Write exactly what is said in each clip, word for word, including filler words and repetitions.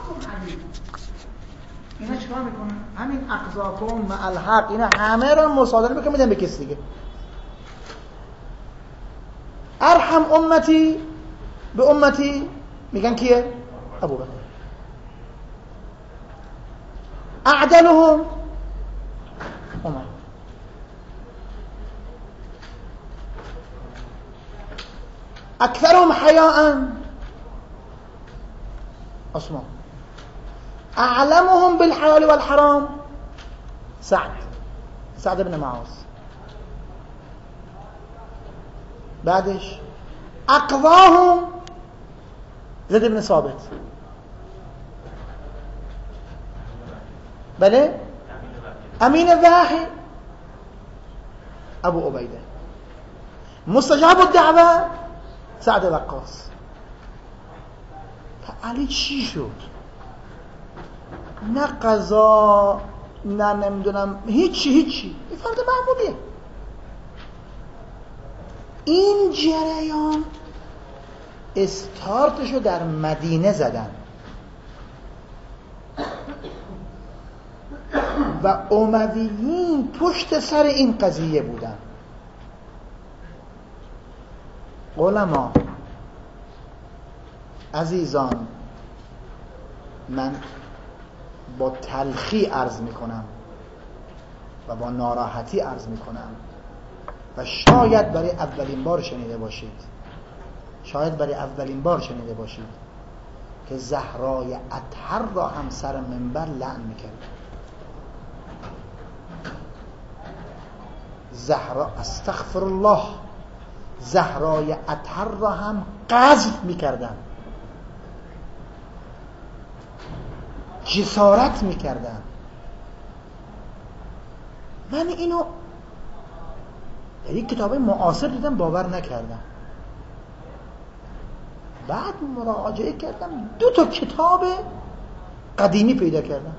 اینا چیکار میکنن؟ همین اقضاکم مع الحق اینا همه رو مصادره میکنن میدن به کسی دیگه. ارحم امتی به امتی میگن کیه؟ ابوبکر. اعدلهم عمر. اکثرهم حیاء عثمان. اعلمهم بالحلال والحرام سعد سعد بن معاذ. بعدش اقضاهم زید بن ثابت. بله امین وحی ابو عبیده. مستجاب الدعوه سعد وقاص. علی چی شد؟ نه قضا نه نمیدونم هیچی هیچی. این فرد معمولیه. این جریان استارتشو در مدینه زدن و امویین پشت سر این قضیه بودن. علما عزیزان، من با تلخی عرض میکنم و با ناراحتی عرض میکنم و شاید برای اولین بار شنیده باشید شاید برای اولین بار شنیده باشید که زهرای اطهر را هم سر منبر لعن میکرد. زهرا استغفر الله زهرای اطهر را هم قذف میکردن، جسارت میکردن. من اینو در یک کتاب معاصر دیدم باور نکردم. بعد مراجعه کردم دو تا کتاب قدیمی پیدا کردم.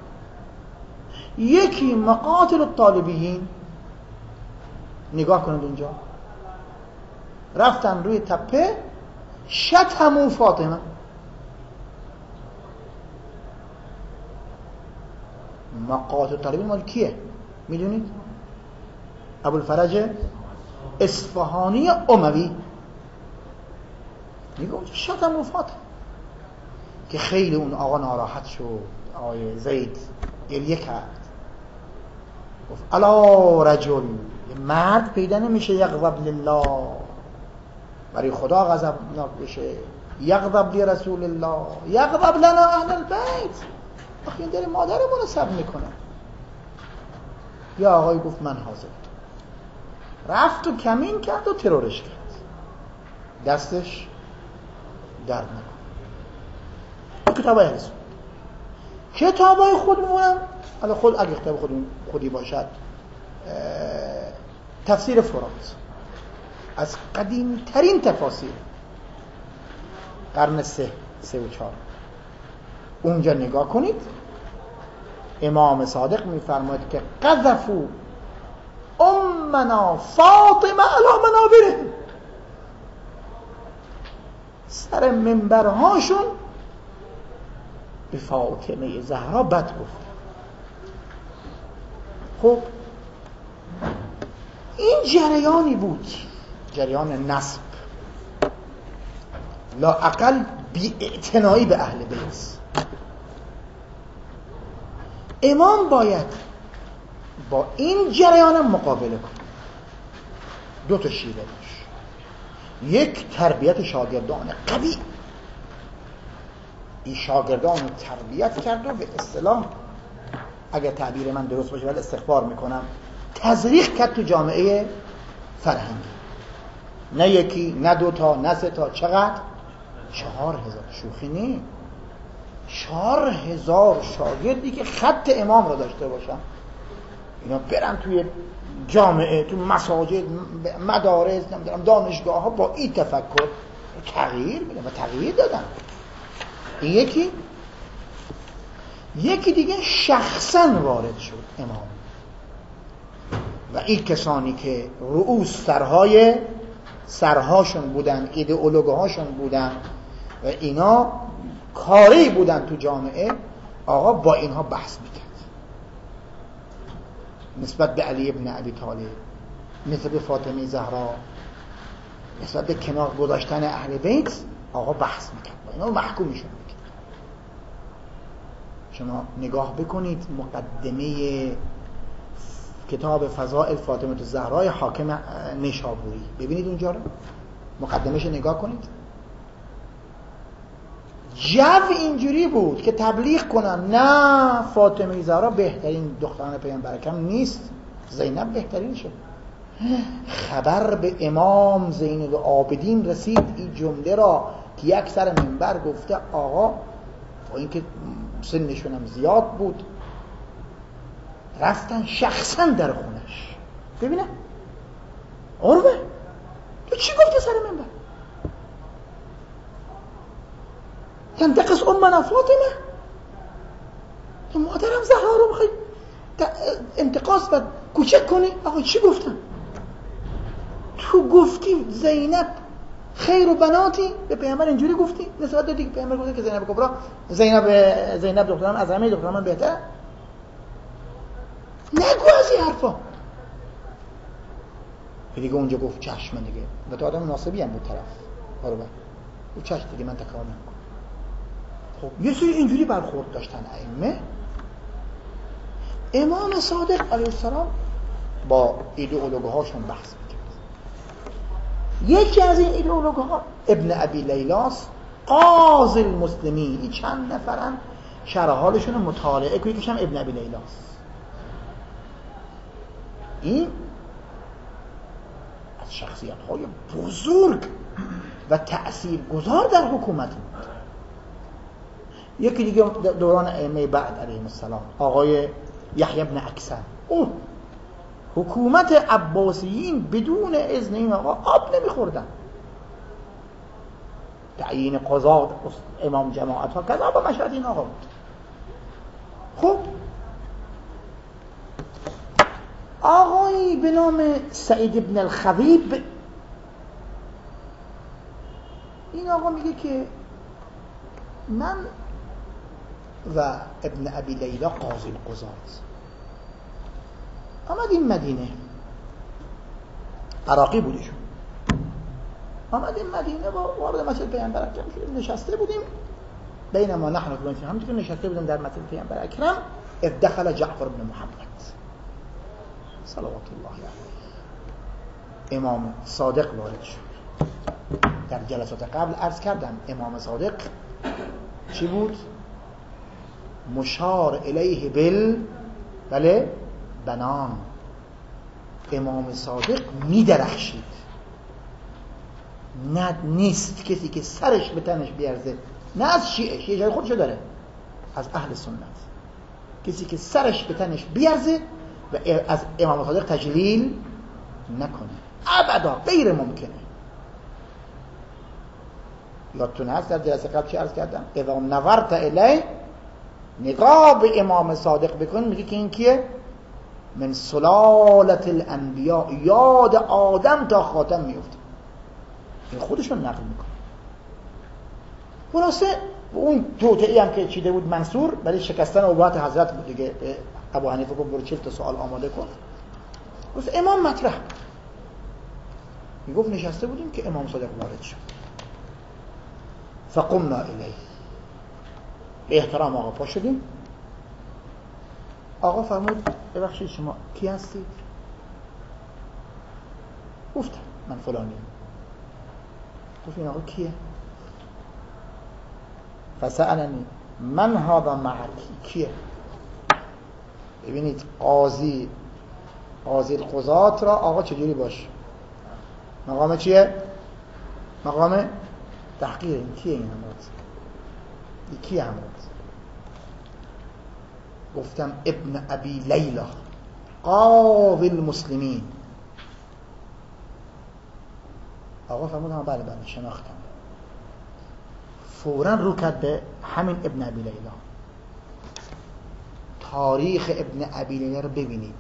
یکی مقاتل الطالبین، نگاه کنید اینجا، رفتن روی تپه شتمو فاطمه. مقاتل الطالبین مال کیه میدونید؟ ابوالفرج اصفهانی اموی. میگه شتمو فاطمه که خیلی اون آقا ناراحت شد. آقای زید گریه کرد، گفت الا رجل، مرد پیدا نمیشه یغضب لله، برای خدا غضبناک بشه، یغضب لرسول الله، یغضب لنا اهل البیت. آخه این داره مادرمون رو سب میکنه. یا آقای گفت من حاضر، رفت و کمین کرد و ترورش کرد، دستش درد نکن. کتابای هست، کتابای خودمونم، حالا خود اگه کتاب خودمون خودی باشد، تفسیر فرات از قدیم ترین تفاسیر قرن سه سه و چهار، اونجا نگاه کنید. امام صادق میفرماید که قذفوا امنا فاطمه علی منابرهم، سر منبرهاشون به فاطمه زهرا بد گفت. خب این جریانی بود، جریان نسب، لااقل بی‌اعتنایی به اهل بیت. امام باید با این جریان مقابله کنه. دو تا شیوه داشت. یک، تربیت شاگردان قوی. این شاگردان رو تربیت کرد و به اصطلاح، اگر تعبیر من درست باشه ولی استغفار میکنم، تزریق کرد تو جامعه فرهنگی. نه یکی، نه دوتا، نه سه تا، چقدر؟ چهار هزار. شوخی نی. چهار هزار شاگردی که خط امام رو داشته باشن، اینا برن توی جامعه، تو مساجد، مدارس، نمیدونم دانشگاه ها، با این تفکر تغییر میدن و تغییر دادن. این یکی. یکی دیگه شخصا وارد شد امام و این کسانی که رؤوس سرهای سرهاشون بودن، ایدئولوگهاشون بودن و اینا کاری بودن تو جامعه، آقا با اینها بحث میکرد نسبت به علی ابن ابی طالب، نسبت به فاطمه زهرا، نسبت به کنار گذاشتن اهل بیت، آقا بحث میکرد با اینا و محکوم میشد. شما نگاه بکنید مقدمه کتاب فضائل فاطمه الزهرا حاکم نیشابوری، ببینید اونجا رو، مقدمه‌اش نگاه کنید. جو اینجوری بود که تبلیغ کنن نه فاطمه زهرا بهترین دختران پیامبر اکرم نیست، زینب بهترین شد. خبر به امام زین العابدین رسید این جمله را که یک سر منبر گفته، آقا با اینکه سنشون هم زیاد بود رفتن شخصا در خونش. ببینه عروه تو چی گفته سر منبر؟ تنتقص امنا فاطمه، تو مادرم زهرا رو میخوای انتقاص و کوچک کنی؟ آقا چی گفتم؟ تو گفتی زینب خیر و بناتی، به پیامبر اینجوری گفتی نسبت دادی که پیامبر گفته که زینب کبرا زینب زینب دخترم از همه دختران بهتره. نگو از این حرفا. دیگه اونجا گفت چشم دیگه، و تو آدم مناسبی هم بود طرف آره با او چشم دیگه من تکرار نمیکنم. خب یه سری اینجوری برخورد داشتن ائمه. امام صادق علیه السلام با ایدئولوژی‌هاشون بحث می‌کرد. یکی از این ایدئولوژی‌ها ابن ابی لیلاست، قاضی المسلمین. این چند نفرن شرح حالشون رو مطالعه کنید. یکیش هم ابن ابی لیلاست. این از شخصیت‌های بزرگ و تأثیرگذار در حکومت بود. یکی دیگه دوران ائمه بعد علیهم السلام آقای یحیی بن اکثر. اوه حکومت عباسیین بدون اذن این آقا آب نمیخوردن. تعیین قضات امام جماعت ها کذا با مشهد این آقا بود. خب آقایی به نام سعید بن الخویب، این آقا میگه که من و ابن ابی لیلا قاضی القضات آمدیم مدینه، عراقی بودیشون، آمدیم مدینه با وارد مسجد پیامبر اکرم شدیم، نشسته بودیم بینما نحن فلان، همونطور که نشسته بودیم در مسجد پیامبر اکرم، اذ دخل جعفر بن محمد صلوات الله علیه، امام صادق وارد شد. در جلسات قبل عرض کردم امام صادق چی بود؟ مشار الیه بل بله بنان. امام صادق می درخشید. نه نیست کسی که سرش به تنش بیارزه، نه از شیعه، شیعه جای خودشو داره، از اهل سنت کسی که سرش به تنش بیارزه و از امام صادق تجلیل نکنه ابدا، غیر ممکنه. یادتون هست در جلسه قبل چه عرض کردم؟ اذا نظرت الیه، نگاه به امام صادق بکن، میگه که این کیه؟ من سلالت الانبیاء، یاد آدم تا خاتم میفته. این خودشون نقل میکنه. خلاصه اون توطئه‌ای هم که چیده بود منصور برای شکستن ابهات حضرت بود دیگه. ابو حنیفه گفت برو چهل تا سوال آماده کن. گفت امام مطرح میگفت نشسته بودیم که امام صادق وارد شد. فقمنا الیه، به احترام آقا پا شدیم. آقا فرمود ببخشید شما کی هستید؟ گفتم من فلانی. گفت این آقا کیه؟ فسألنی من هذا معك، کیه؟ ببینید قاضی قاضی القضات را آقا چجوری باش؟ مقام چیه؟ مقام تحقیر. این کیه؟ این همراه این کیه همراه؟ گفتم ابن ابی لیلا قاضی المسلمین. آقا فرمودم بله بله شناختم. فوراً رو کرد به همین ابن ابی لیلا. تاریخ ابن ابی لیلا رو ببینید.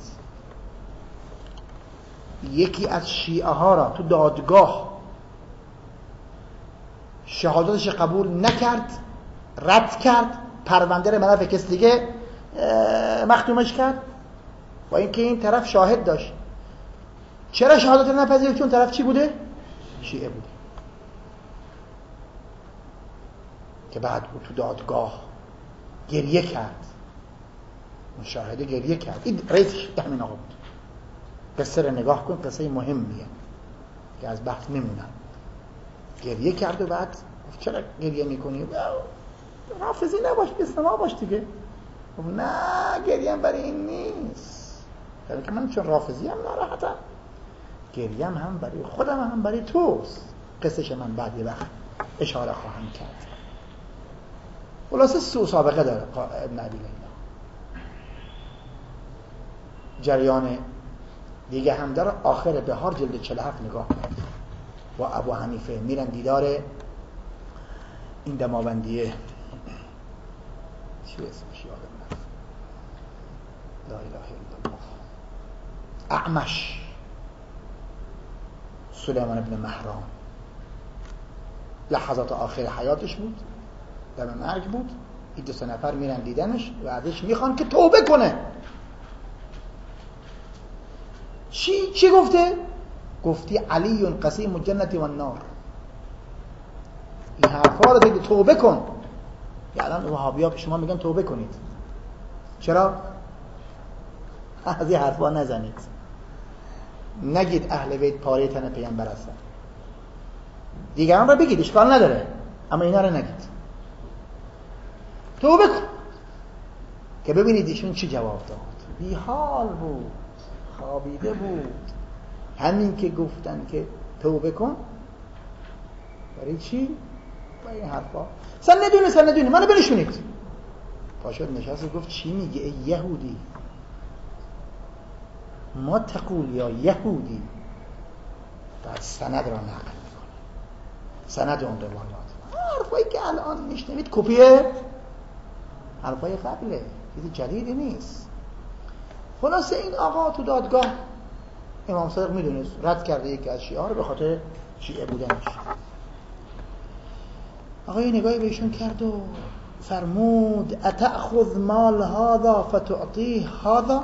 یکی از شیعه ها را تو دادگاه شهادتش قبول نکرد، رد کرد، پرونده رو منافع کس دیگه مختومش کرد، با اینکه این طرف شاهد داشت. چرا شهادت رو نپذیرفت؟ چون طرف چی بوده؟ شیعه بوده. که بعد او تو دادگاه گریه کرد، مشاهده گریه کرد. این رئیسش همین آقا بود. قصه رو نگاه کن، قصه مهمیه که از بحث میمونن. گریه کرد و بعد گفت چرا گریه میکنی؟ حافظی نباش، مثل ما باش دیگه. گفت نه گریم برای این نیست، برای که من چون رافضی هم ناراحتم، گریم هم برای خودم هم برای توست. قصهش من بعد یه وقت اشاره خواهم کرد. خلاصه سو سابقه داره ابن ابی لیلا. جریان دیگه هم داره. آخر بهار جلد چهل و هفت نگاه کرد و ابو حنیفه میرن دیدار این دماوندیه، چی اسمش یادم نرفت، لا اله الا الله، اعمش، سلیمان ابن مهران. لحظات آخر حیاتش بود، دم مرگ بود. این دو سه نفر میرن دیدنش و ازش میخوان که توبه کنه. چی چی گفته؟ گفتی علی قسیم الجنة والنار. این حرفا رو دیگه توبه کن. الان وهابی‌ها به شما میگن توبه کنید. چرا؟ از این حرفا نزنید. نگید اهل بیت پاره تن پیامبر هستن. دیگران رو بگید، اشکال نداره، اما اینا رو نگید. توبه کن. که ببینید ایشون چی جواب داد. بی حال بود، خوابیده بود. همین که گفتن که توبه کن، برای چی؟ برای این حرفا. سن ندونه سن ندونه منو بنشونید. پاشد نشست و گفت چی میگه ای یهودی؟ ما تقول یا یهودی. بعد سند را نقل میکنه، سند اون روایات. حرفایی که الان میشنوید کپیه حرفای قبله، چیزی جدیدی نیست. خلاصه این آقا تو دادگاه امام صادق میدونست رد کرده یکی از شیعه ها رو به خاطر شیعه بودنش. آقا یه نگاهی بهشون کرد و فرمود اتأخذ مال هذا فتعطيه هذا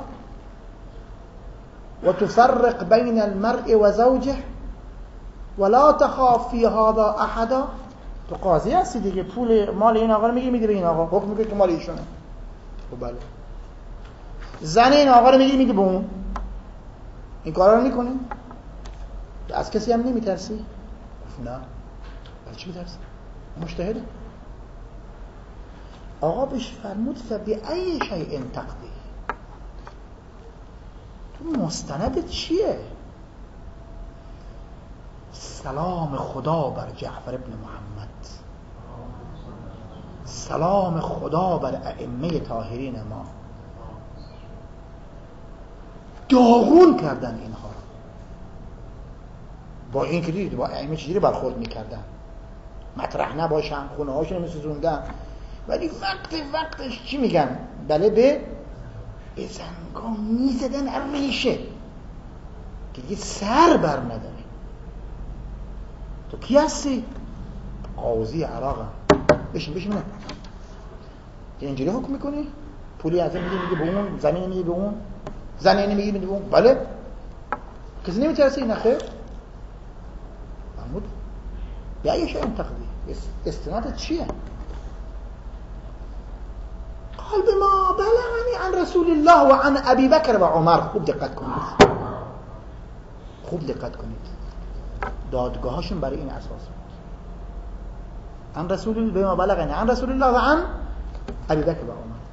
وتفرق بين المرء وزوجه ولا تخاف في هذا احدا. تو قاضی هستی دیگه، پول مال این آقا رو میگی میدی به این آقا، حکم میگه که مال ایشونه. خب بله. زن این آقا رو میگی میدی به اون، این کارا رو میکنی؟ از کسی هم نمیترسی؟ نه. برای چی بترسی؟ مجتهده. آقا بهش فرمود فبأی شیء تقضی. تو مستندت چیه؟ سلام خدا بر جعفر ابن محمد، سلام خدا بر ائمه طاهرین ما. داغون کردن اینها رو. با این که دید با ائمه چجوری برخورد میکردن، مطرح نباشن، خونه هاشون میسوزوندن، ولی وقت وقتش چی میگن؟ بله به به زنگان میزدن هر ریشه که یه سر بر نداره. تو کی هستی؟ قاضی عراقم. بشین بشین نه اینجوری حکم میکنی؟ پولی از این میگی میگی به اون، زمین میگی به اون، زن اینی میگی به اون. بله کسی نمیترسه این نخیر؟ محمود یا یه شاید تقضی استنادت چیه؟ قال بما بلغني عن رسول الله و عن ابی بکر و عمر. خوب دقت کنید، خوب دقت کنید. دادگاهاشون برای این اساس بود. عن رسول الله بما بلغني عن رسول الله و عن ابی بکر و عمر.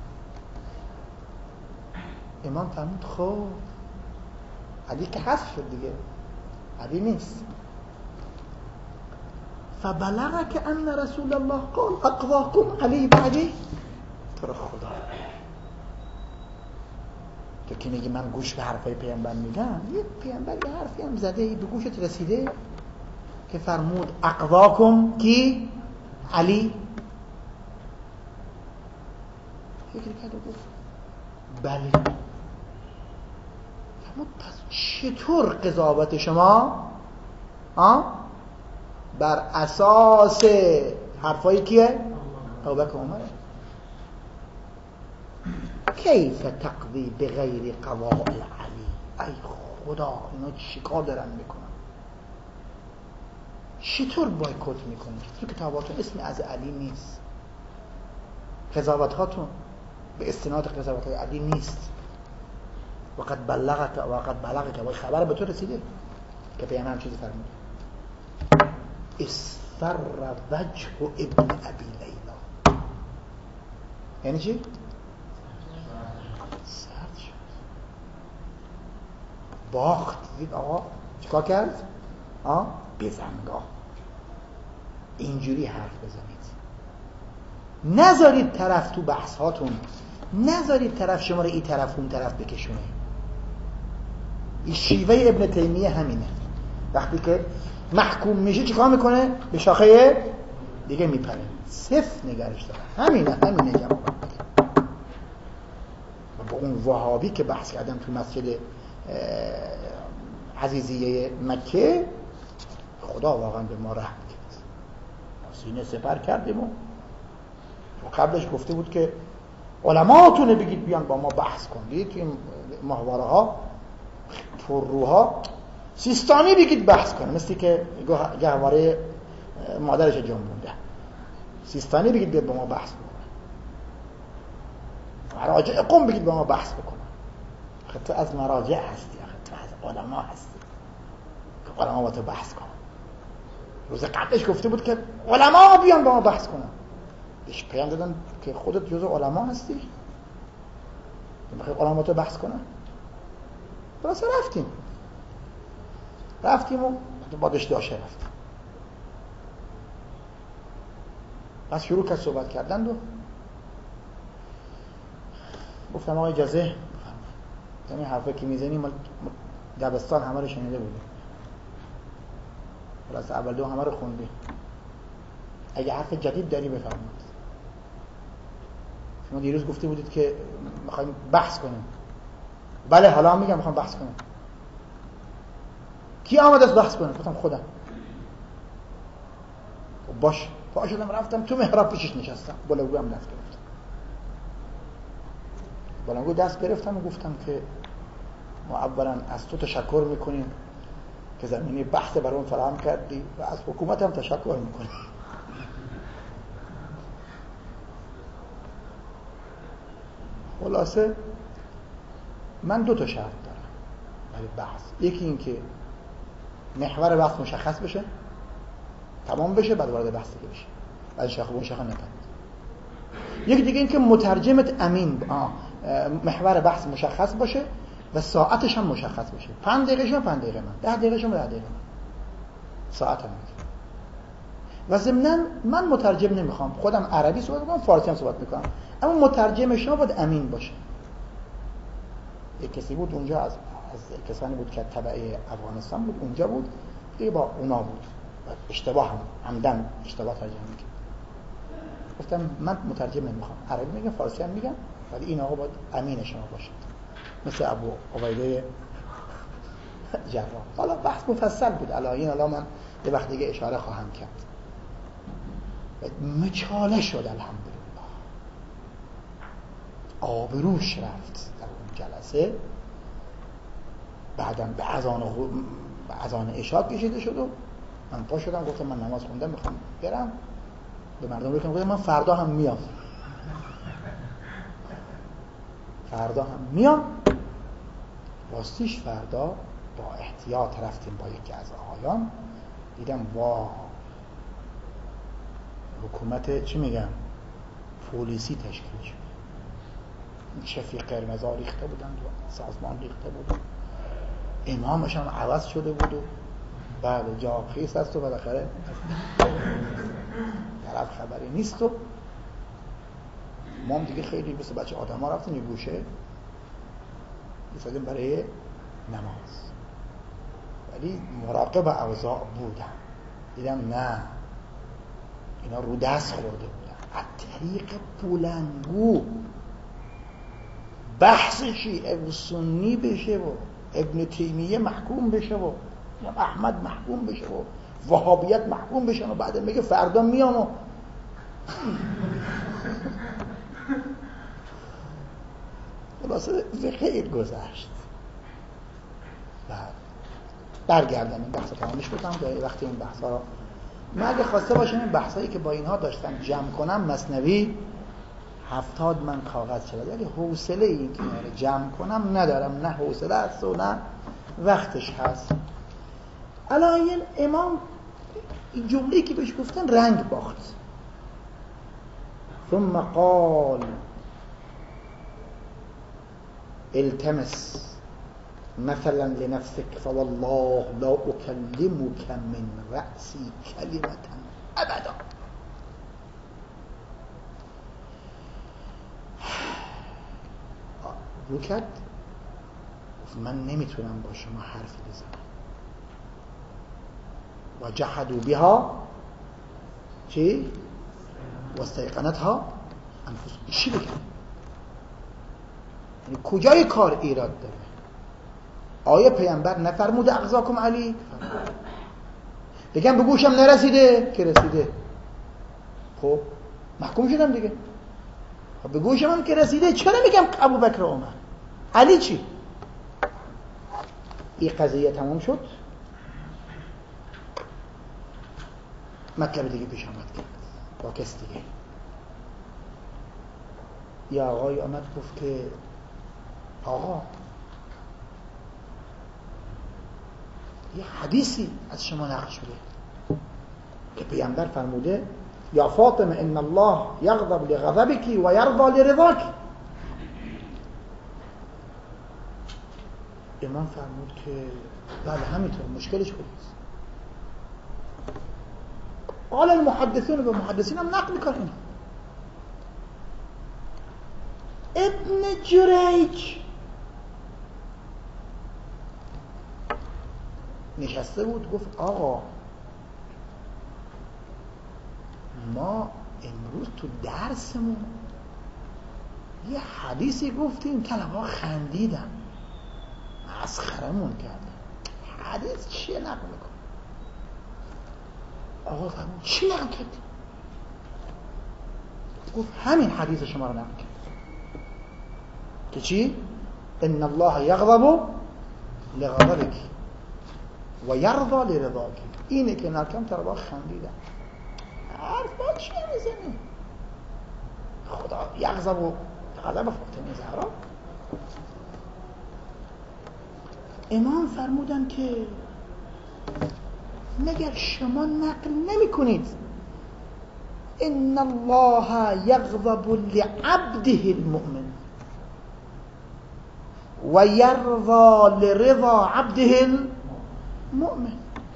امام فرمود خب علی که حذف شد دیگه، علی نیست. فبلغك ان رسول الله قال اقضاكم علی بعدی. تو رو خدا تو که میگی من گوش به حرفای پیامبر میدم، یه پیامبر یه حرفی هم زده به گوشت رسیده که فرمود اقضاكم کی؟ علی. فکر کرد و گفت بله. فرمود پس چطور قضاوت شما آه؟ بر اساس حرفای کیه؟ ابوبکر عمر. کیف تقضی بغیر قضاء علی؟ ای خدا اینا چیکار دارن میکنن؟ چطور بایکوت میکنید؟ تو کتاباتون اسمی از علی نیست، قضاوت هاتون به استناد قضاوت های علی نیست. وقد بلغك وقد بلغك و خبر به تو رسیده که پیامبر هم چیزی فرموده. اصفر وجه ابن ابی لیلا، یعنی چی؟ سرد شد، باخت. دید آقا چیکار کرد؟ آه بزنگاه. اینجوری حرف بزنید، نذارید طرف تو بحث هاتون، نذارید طرف شما رو این طرف اون طرف بکشونه. این شیوه ابن تیمیه همینه، وقتی که محکوم میشه چیکار میکنه؟ به شاخه دیگه میپره، صفر نگرش داره. همینه همینه جواب. با اون وهابی که بحث کردم تو مسجد عزیزیه مکه، خدا واقعا به ما رحم کرد، سینه سپر کردیم. و قبلش گفته بود که علماتونه بگید بیان با ما بحث کنید، تو این محوره ها پرروها سیستانی بگید بحث کنه، مثل که گهواره مادرش جنبونده، سیستانی بگید بیاد با ما بحث بکنه، مراجع قم بگید با ما بحث بکنه. آخه تو از مراجع هستی، آخه تو از علما هستی که علما با تو بحث کنن. روز قبلش گفته بود که علما بیان با ما بحث کنن، بهش پیام دادن که خودت جزو علما هستی، میخوای علما با تو بحث کنن. درسته رفتیم رفتیم و با دشداشه رفتیم. بس شروع کرد صحبت کردن و گفتم آقا اجازه، یعنی حرفه که میزنیم دبستان همه رو شنیده بودیم، خلاص اول دو همه رو خوندیم، اگه حرف جدید داری بفرمایید. شما دیروز گفته بودید که میخوایم بحث کنیم. بله حالا هم میگم میخوام بحث کنیم. کی آمد از بحث کنه؟ گفتم خودم. باش پا شدم رفتم تو محراب پیشش نشستم، بلنگو هم دست گرفتم بلنگو دست گرفتم و گفتم که ما اولا از تو تشکر میکنیم که زمینی بحث برام فراهم کردی و از حکومت هم تشکر میکنیم. خلاصه من دو تا شرط دارم برای بحث. یکی این که محور بحث مشخص بشه، تمام بشه، بعد وارد بحث دیگه بشه، بعد شاخه به شاخه نپرید. یکی دیگه این که مترجمت امین، آه. محور بحث مشخص باشه و ساعتش هم مشخص باشه. پنج دقیقه شما پنج دقیقه من، ده دقیقه شما ده دقیقه من، ساعت هم میگه. و ضمناً من مترجم نمیخوام، خودم عربی صحبت میکنم، فارسی هم صحبت میکنم، اما مترجم شما باید امین باشه. یک کسی بود اونجا از از کسانی بود که تبع افغانستان بود، اونجا بود، دیگه با اونا بود، اشتباه هم عمدن اشتباه ترجمه میکنه. گفتم من مترجم نمیخوام، عربی میگم، فارسی هم میگم، ولی این آقا باید امین شما باشه، مثل ابو عبیده جراح. حالا بحث مفصل بود الان، حالا من یه وقت دیگه اشاره خواهم کرد. مچاله شد الحمدلله، آبروش رفت در اون جلسه. بعدم به اذان به اذان عشاء کشیده شد و من پا شدم گفتم من نماز خوندم میخوام برم، به مردم گفتم من فردا هم میام، فردا هم میام. راستیش فردا با احتیاط رفتیم با یکی از آقایان، دیدم وا حکومت چی میگم پلیسی تشکیل شد، شفیق قرمزا ریخته بودن و سازمان ریخته بود، امامش هم عوض شده بود و بعد جا خیس است و بالاخره طرف خبری نیست و ما هم دیگه خیلی مثل بچه آدم ها رفتیم یه گوشه ایستادیم برای نماز، ولی مراقب اوضاع بودم. دیدم نه اینا رو دست خورده بودن، از طریق بلندگو بحث شیعه و سنی بشه و ابن تیمیه محکوم بشه و احمد محکوم بشه و وهابیت محکوم بشن و بعد میگه فردا میام و خلاصه به خیر گذشت. بعد برگردم این بحث تمامش بودم به وقتی این بحثا رو من اگه خواسته باشم این بحثایی که با اینها داشتم جمع کنم مثنوی هفتاد من کاغذ شده، ولی حوصله این که رو جمع کنم ندارم، نه حوصله است و نه وقتش هست. الان امام این جمله‌ای که بهش گفتن رنگ باخت. ثم قال التمس مثلا لنفسك فوالله لا اكلمك من رأسی کلمة ابدا. رو کرد من نمیتونم با شما حرفی بزنم. و جحدوا بها چی؟ و استيقنتها انفسهم. چی بگم؟ یعنی کجای کار ایراد داره؟ آیا پیامبر نفرموده اغزاکم علی؟ بگم به گوشم نرسیده که رسیده. خب محکوم شدم دیگه. خب به گوشم هم که رسیده چرا میگم ابوبکر و عمر؟ علی چی؟ این قضیه تمام شد. مطلب دیگه پیش آمد کرد با کس دیگه. یا آقای آمد گفت که آقا یه حدیثی از شما نقل شده که پیامبر فرموده یا فاطمه ان الله یغضب لغضبك و یرضى لرضاك. امام فرمود که بله همینطور، مشکلش کجاست؟ قال المحدثون و محدثین هم نقل میکنن ابن جریج نشسته بود گفت آقا ما امروز تو درسمون یه حدیثی گفتیم طلبا خندیدن مسخرمون کردن. حدیث چیه نقل میکن؟ آقا فرمود چی نقل کردی؟ گفت همین حدیث شما رو نقل کرد که چی؟ ان الله یغضب لغضبك و یرضى لرضاك. اینه که نرکم طلبا خندیدن. حرفا چیه میزنی؟ خدا یغضب و غضب فاطمه زهرا. امام فرمودن که مگر شما نقل نمی کنید ان الله یغضب لعبده المؤمن و یرضى لرضا عبده المؤمن.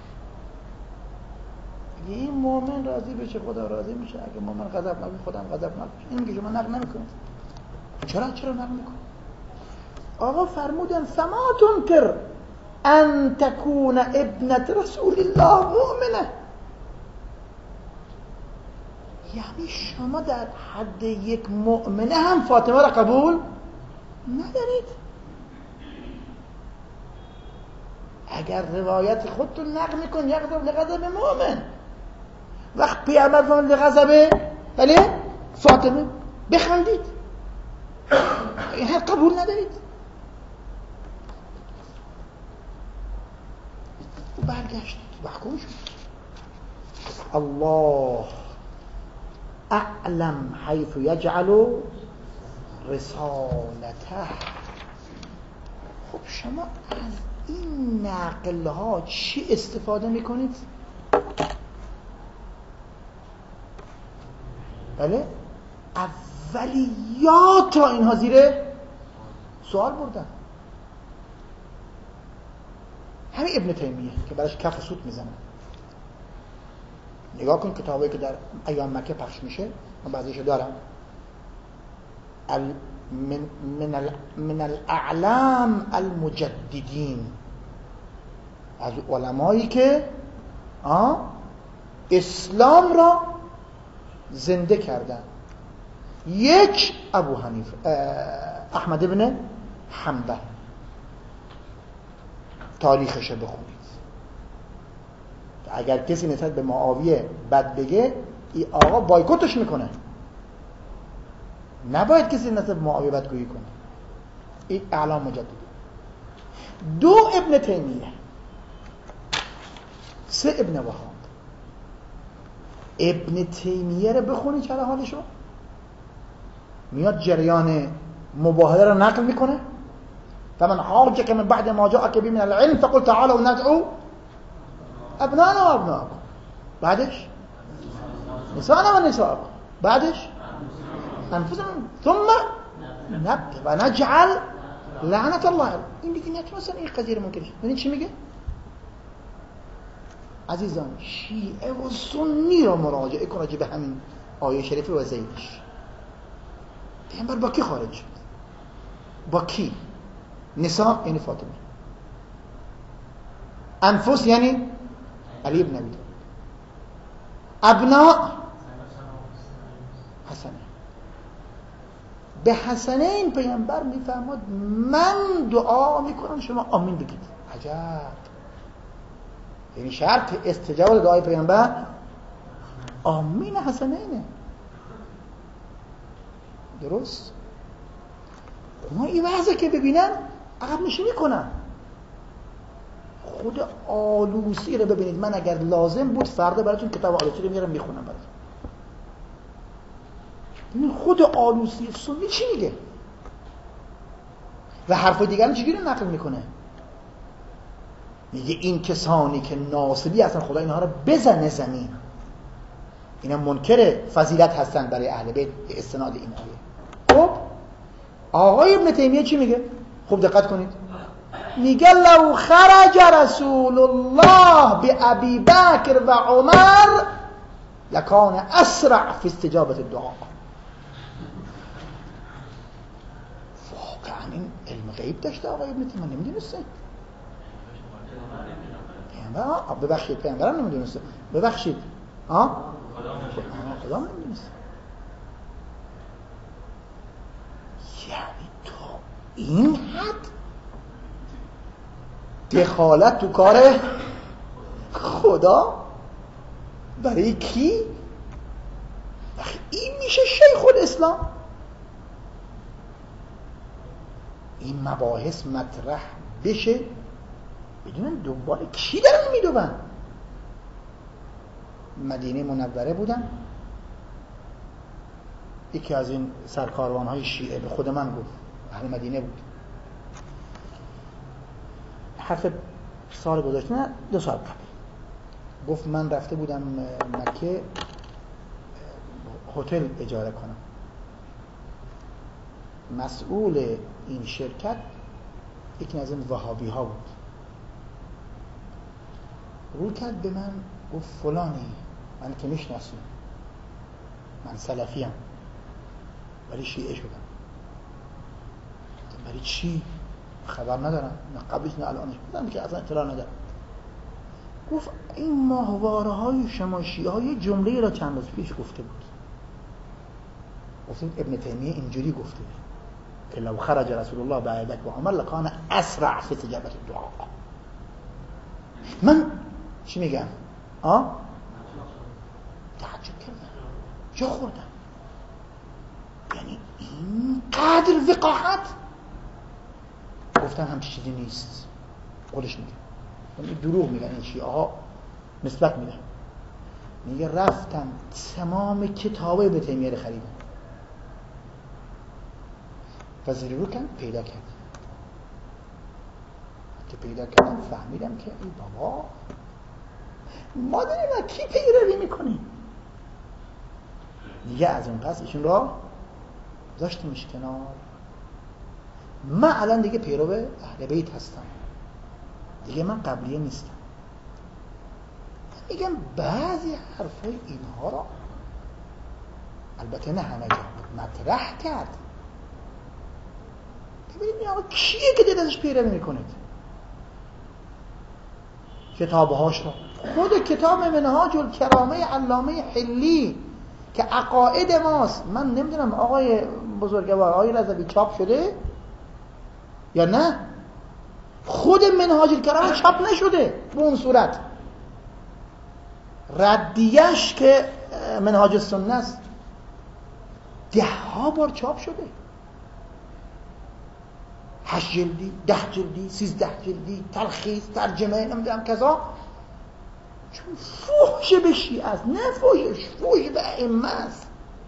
این مؤمن راضی بشه خدا راضی میشه، اگه مؤمن غضب نکنه خدا غضب نکنه. این که شما نقل نمیکنید. چرا چرا نقل میکنید؟ آقا فرمودن فما تنکر ان تكون ابنة رسول الله مؤمنه. یعنی شما در حد یک مؤمنه هم فاطمه را قبول ندارید؟ اگر روایت خودتون نقل میکن یغضب لغضب مؤمن، وقت پیامبر فرمود لغضب ولی فاطمه بخندید، این قبول ندارید؟ و برگشت محکوم شد. الله اعلم حیث یجعل رسالته. خب شما از این نقل ها چی استفاده میکنید؟ بله اولیات را اینها زیر سوال بردن. همین ابن تیمیه که براش کف و سوت میزنه. نگاه کن کتابایی که در ایام مکه پخش میشه، من بعضیشو دارم. من من ال من الاعلام المجددین، از علمایی که آه اسلام را زنده کردن. یک ابو حنیفه احمد ابن حنبل، تاریخش بخونید. اگر کسی نسبت به معاویه بد بگه این آقا بایکوتش میکنه، نباید کسی نسبت معاویه بدگویی کنه. این اعلام مجدد. دو ابن تیمیه، سه ابن وهاب. ابن تیمیه رو بخونی چرا حالشو میاد جریان مباهله رو نقل میکنه. فمن حاجك من بعد ما جاءك به من العلم فقل تعالوا ندعو ابناءنا وابناءكم. بعدش نساءنا ونساءكم. بعدش انفسنا ثم نبت و نجعل لعنت الله. این دیگه نتونستن این قضیه رو ممکنه. ببین چی میگه؟ عزیزان شیعه و سنی رو مراجعه کن راجع به همین آیه شریفه و زیدش. پیامبر با کی خارج شد؟ با کی؟ نساء یعنی فاطمه، انفس یعنی علی ابن ابی طالب، ابناء حسنه. به حسنین پیامبر میفرماد من دعا میکنم شما آمین بگید. عجب، یعنی شرط استجابت دعای پیامبر آمین حسنینه. درست؟ اونا این وضعه که ببینن عقب نشینی کنن. خود آلوسی رو ببینید. من اگر لازم بود فردا براتون کتاب آلوسی رو میارم میخونم براتون. ببین خود آلوسی سنی چی میگه و حرف دیگران چجوری نقل میکنه. میگه این کسانی که ناصبی هستن خدا اینها رو بزنه زمین، اینا منکر فضیلت هستن برای اهل بیت به استناد این آیه. خب آقای ابن تیمیه چی میگه؟ خوب دقت کنید. میگه لو خرج رسول الله بأبی بکر و عمر لکان اسرع فی استجابت الدعاء. واقعا این علم غیب داشته آقای ابن تیمیه، نمیدونسته. پیامبر ببخشید پیامبرم نمیدونسته. ببخشید ها خدا نمیدونسته. یعنی تا این حد دخالت تو کار خدا برای کی؟ این میشه شیخ الاسلام. این مباحث مطرح بشه بدونن دنبال کی دارن میدونن. مدینه منوره بودن، یکی از این سرکاروانهای شیعه به خود من گفت، اهل مدینه بود، حرف سال گذاشته نه دو سال قبل، گفت من رفته بودم مکه هتل اجاره کنم، مسئول این شرکت یکی از این وهابی ها بود، رو کرد به من گفت فلانی، من که میشناسیم، من سلفی ام ولی شیعه شدم. ولی چی؟ خبر ندارم، نه قبلش نه الانش، بودم که اصلا اطلاع ندارم. گفت این ماهواره های شما شیعه ها یه جمله را چند روز پیش گفته بود، گفتید ابن تیمیه اینجوری گفته بود که لو خرج رسول الله بأبی بکر و عمر لکان اسرع فی استجابت الدعاء. من چی میگم؟ آه؟ تعجب کردم، جا خوردم. یعنی اینقدر وقاحت. گفتن هم چیزی نیست، خودش میگه، یعنی دروغ میگن این شیعه ها، نسبت میدن. میگه رفتم تمام کتابای ابن تیمیه رو خریدم و زیر رو کن پیدا کرد. که پیدا کردم فهمیدم که ای بابا ما داریم کی پیروی میکنیم. دیگه از اون پس ایشون را داشتیمش کنار. من الان دیگه پیرو اهل بیت هستم، دیگه من قبلیه نیستم. میگم بعضی حرفای اینها را البته نه همه جا مطرح کرد. ببینید این آقا کیه که دید ازش پیروی میکنید؟ کتابهاش را، خود کتاب منهاج الکرامه علامه حلی که عقاید ماست، من نمیدونم آقای بزرگوار آقای رضوی چاپ شده یا نه. خود منهاج الکرامه چاپ نشده به اون صورت. ردیش که منهاج السنه است، ده ها بار چاپ شده، هشت جلدی، ده جلدی، سیزده جلدی، تلخیص، ترجمه، نمیدونم کذا. چون فحش به شیعه است، نه فحش، فحش به ائمه است،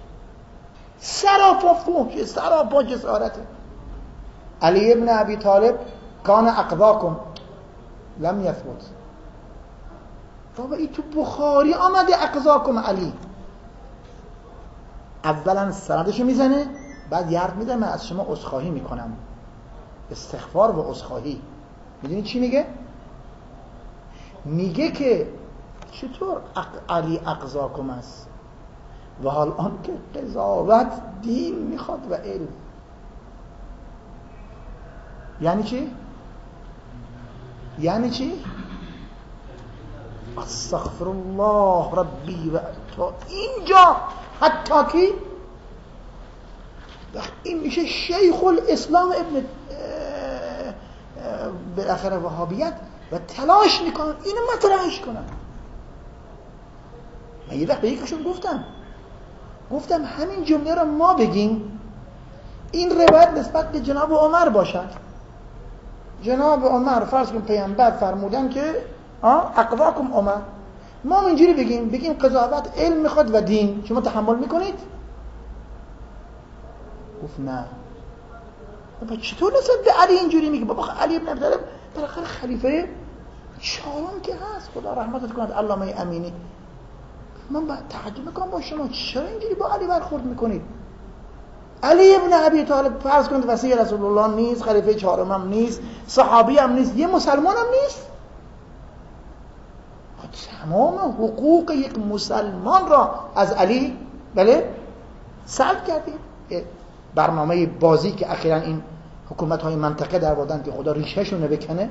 سراپا فحش، سراپا جسارته. علی ابن ابی طالب کان اقواکم لم یثبت. بابا این تو بخاری آمده اقواکم علی. اولا سندشو میزنه، بعد یرد میده من از شما عذرخواهی میکنم، استغفار و عذرخواهی. میدونی چی میگه؟ میگه که چطور علی اقضاکم است و حال آن که قضاوت دین میخواد و علم. یعنی چی؟ یعنی چی؟ استغفر الله ربی و تا اینجا حتی کی؟ این میشه شیخ الاسلام ابن بالاخره وهابیت و تلاش میکنن اینو مطرحش کنن. من یه وقت به یکیشون گفتم گفتم همین جمله رو ما بگیم، این روایت نسبت به جناب عمر باشد. جناب عمر فرض کن پیامبر فرمودن که اقواکم عمر، ما اینجوری بگیم بگیم قضاوت علم میخواد و دین، شما تحمل میکنید؟ گفت نه. بابا چطور نسبت به علی اینجوری میگه؟ بابا علی ابن ابی طالب بالاخره خلیفه چهارم که هست، خدا رحمتت کند علامه امینی. من با تعجب میکنم با شما چرا اینجوری با علی برخورد میکنید؟ علی ابن ابی طالب فرض کنید وصی رسول الله نیست، خلیفه چهارم هم نیست، صحابی هم نیست، یه مسلمان هم نیست. تمام حقوق یک مسلمان را از علی بله سلب کردیم. برنامه بازی که اخیراً این حکومت‌های منطقه در آوردن که خدا ریشه‌شون رو بکنه،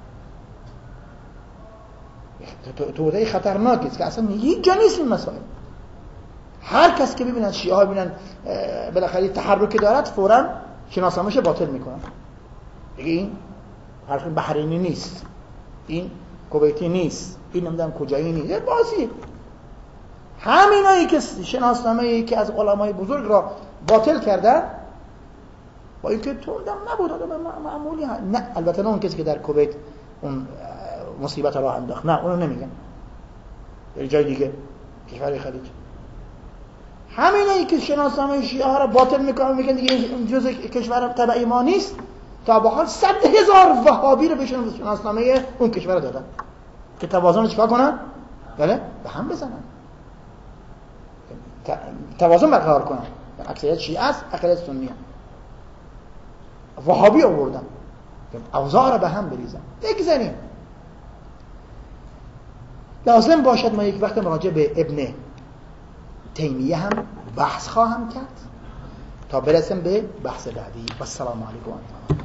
توده خطرناکی است که اصلا هیچ جا نیست این مسائل. هر کس که ببینن شیعه ها ببینن بالاخره تحرکی دارد فوراً شناسنامه‌اش باطل میکنن. دیگه این حرف بحرینی نیست، این کویتی نیست، این نمیدونم کجایی نیست، یه بازی. همینایی که شناسنامه‌ای که از علمای بزرگ را باطل کردن با اینکه توندم نبود، آدم معمولی ها. نه البته نه اون کسی که در کویت اون مصیبت راه انداخت، نه اونو نمیگن، در جای دیگه کشور خلیج. همینایی که شناسنامه شیعه ها را باطل میکنن میگن دیگه این جزء کشور تبعی ما نیست، تا به حال صد هزار وهابی رو بهشون شناسنامه اون کشور دادن که توازن رو چیکار کنن؟ بله به هم بزنن، توازن برقرار کنن. اکثریت شیعه است، اکثریت سنی است. وهابی آوردن اوضاع رو به هم بریزن. بگذاریم لازم باشد ما یک وقت مراجعه به ابن تیمیه هم بحث خواهم کرد تا برسیم به بحث بعدی. و السلام علیکم.